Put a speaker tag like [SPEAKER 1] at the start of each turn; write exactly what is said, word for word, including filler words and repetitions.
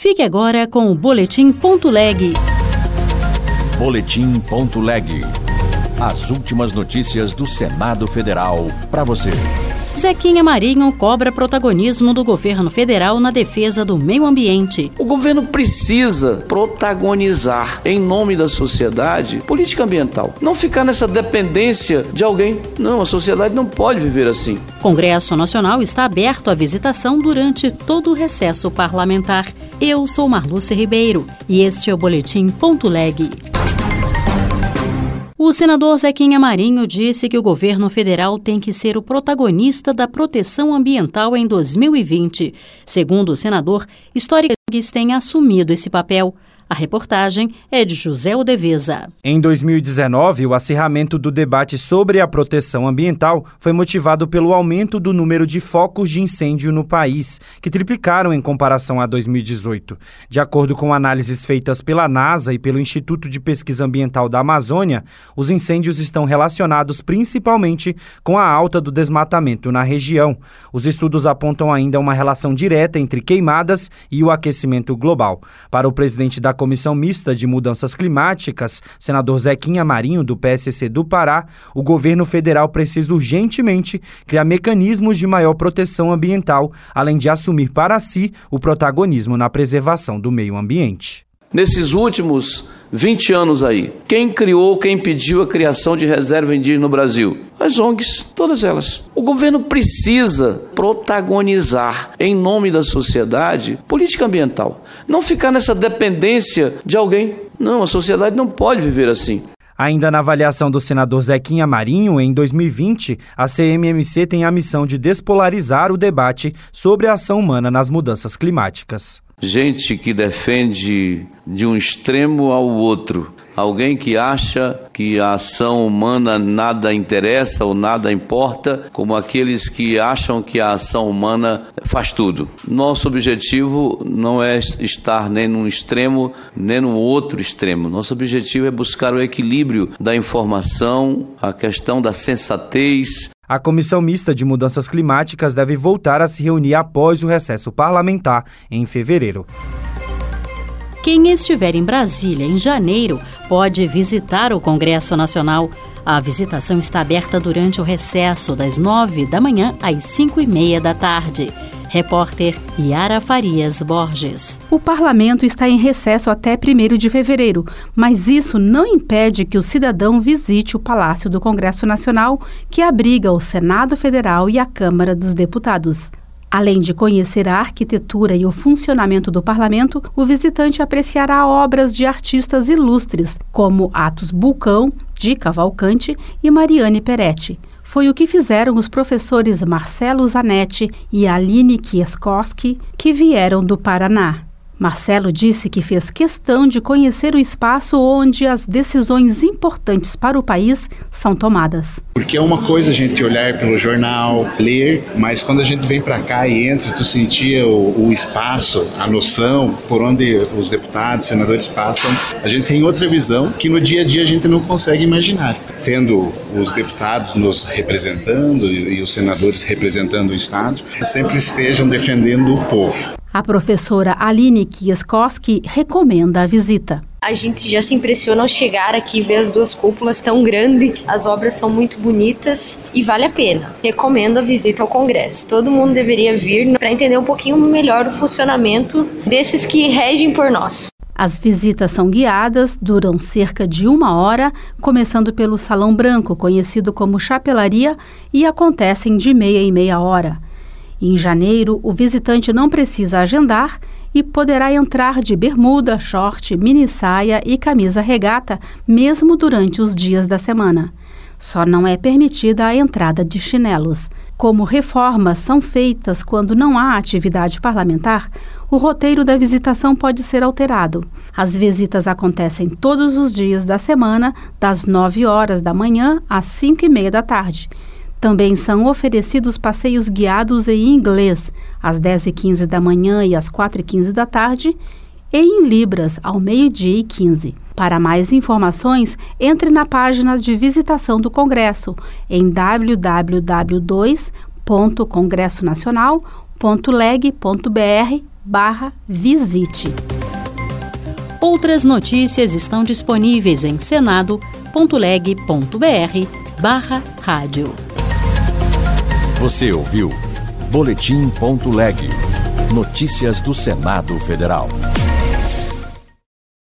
[SPEAKER 1] Fique agora com o Boletim Ponto Leg.
[SPEAKER 2] Boletim Ponto Leg. As últimas notícias do Senado Federal para você.
[SPEAKER 1] Zequinha Marinho cobra protagonismo do governo federal na defesa do meio ambiente.
[SPEAKER 3] O governo precisa protagonizar, em nome da sociedade, política ambiental. Não ficar nessa dependência de alguém. Não, a sociedade não pode viver assim.
[SPEAKER 1] Congresso Nacional está aberto à visitação durante todo o recesso parlamentar. Eu sou Marluce Ribeiro e este é o Boletim Ponto Leg. O senador Zequinha Marinho disse que o governo federal tem que ser o protagonista da proteção ambiental em dois mil e vinte. Segundo o senador, históricos têm assumido esse papel. A reportagem é de José Odeveza.
[SPEAKER 4] Em dois mil e dezenove, o acirramento do debate sobre a proteção ambiental foi motivado pelo aumento do número de focos de incêndio no país, que triplicaram em comparação a dois mil e dezoito. De acordo com análises feitas pela NASA e pelo Instituto de Pesquisa Ambiental da Amazônia, os incêndios estão relacionados principalmente com a alta do desmatamento na região. Os estudos apontam ainda uma relação direta entre queimadas e o aquecimento global. Para o presidente da Comissão Mista de Mudanças Climáticas, senador Zequinha Marinho, do P S C do Pará, o governo federal precisa urgentemente criar mecanismos de maior proteção ambiental, além de assumir para si o protagonismo na preservação do meio ambiente.
[SPEAKER 3] Nesses últimos vinte anos aí, quem criou, quem pediu a criação de reserva indígena no Brasil? As O N Gs, todas elas. O governo precisa protagonizar, em nome da sociedade, política ambiental. Não ficar nessa dependência de alguém. Não, a sociedade não pode viver assim.
[SPEAKER 4] Ainda na avaliação do senador Zequinha Marinho, em dois mil e vinte, a C M M C tem a missão de despolarizar o debate sobre a ação humana nas mudanças climáticas.
[SPEAKER 3] Gente que defende de um extremo ao outro. Alguém que acha que a ação humana nada interessa ou nada importa, como aqueles que acham que a ação humana faz tudo. Nosso objetivo não é estar nem num extremo, nem no outro extremo. Nosso objetivo é buscar o equilíbrio da informação, a questão da sensatez.
[SPEAKER 4] A Comissão Mista de Mudanças Climáticas deve voltar a se reunir após o recesso parlamentar em fevereiro.
[SPEAKER 1] Quem estiver em Brasília em janeiro pode visitar o Congresso Nacional. A visitação está aberta durante o recesso, das nove da manhã às cinco e meia da tarde. Repórter Yara Farias Borges.
[SPEAKER 5] O parlamento está em recesso até primeiro de fevereiro, mas isso não impede que o cidadão visite o Palácio do Congresso Nacional, que abriga o Senado Federal e a Câmara dos Deputados. Além de conhecer a arquitetura e o funcionamento do parlamento, o visitante apreciará obras de artistas ilustres, como Atos Bulcão, Di Cavalcante e Mariane Peretti. Foi o que fizeram os professores Marcelo Zanetti e Aline Kieskoski, que vieram do Paraná. Marcelo disse que fez questão de conhecer o espaço onde as decisões importantes para o país são tomadas.
[SPEAKER 6] Porque é uma coisa a gente olhar pelo jornal, ler, mas quando a gente vem para cá e entra, tu sentia o, o espaço, a noção por onde os deputados, senadores passam, a gente tem outra visão que no dia a dia a gente não consegue imaginar. Tendo os deputados nos representando e, e os senadores representando o Estado, sempre estejam defendendo o povo.
[SPEAKER 5] A professora Aline Kieskoski recomenda a visita.
[SPEAKER 7] A gente já se impressiona ao chegar aqui e ver as duas cúpulas tão grandes. As obras são muito bonitas e vale a pena. Recomendo a visita ao Congresso. Todo mundo deveria vir para entender um pouquinho melhor o funcionamento desses que regem por nós.
[SPEAKER 5] As visitas são guiadas, duram cerca de uma hora, começando pelo Salão Branco, conhecido como Chapelaria, e acontecem de meia em meia hora. Em janeiro, o visitante não precisa agendar e poderá entrar de bermuda, short, mini saia e camisa regata, mesmo durante os dias da semana. Só não é permitida a entrada de chinelos. Como reformas são feitas quando não há atividade parlamentar, o roteiro da visitação pode ser alterado. As visitas acontecem todos os dias da semana, das nove horas da manhã às cinco e meia da tarde. Também são oferecidos passeios guiados em inglês, às dez e quinze da manhã e às quatro e quinze da tarde, e em Libras, ao meio-dia e quinze. Para mais informações, entre na página de visitação do Congresso, em w w w ponto congresso nacional ponto leg ponto b r barra visite.
[SPEAKER 1] Outras notícias estão disponíveis em senado ponto leg ponto br barra rádio.
[SPEAKER 2] Você ouviu Boletim ponto leg. Notícias do Senado Federal.